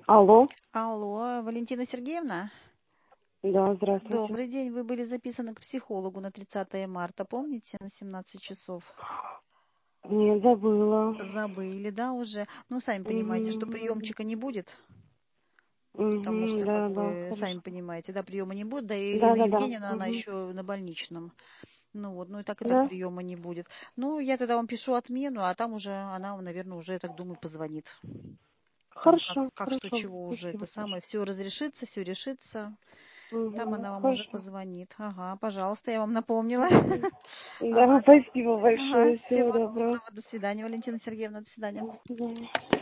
Алло, Алло, Валентина Сергеевна? да, здравствуйте. Добрый день. Вы были записаны к психологу на 30 марта, помните, на 17 часов? Не забыла. Забыли, да, уже? Ну, сами понимаете, что Мгм. приемчика не будет, потому Мгм, что, да, как да, бы, сами хорошо. понимаете, да, приема не будет, да, и Да, Ирина да, да. Евгеньевна, она Мгм. еще на больничном. Ну вот, ну и так Да? приема не будет. Ну, я тогда вам пишу отмену, а там уже она, наверное, уже, я так думаю, позвонит. Там Хорошо, как что, хорошо. чего уже, это Спасибо самое, большое. все разрешится, все решится. Там Мгм. она вам уже Хорошо. позвонит. Ага, пожалуйста, я вам напомнила. Мгм. Да, Ага, спасибо ага, большое. Всего всего доброго. доброго. До свидания, Валентина Сергеевна, до свидания. До свидания.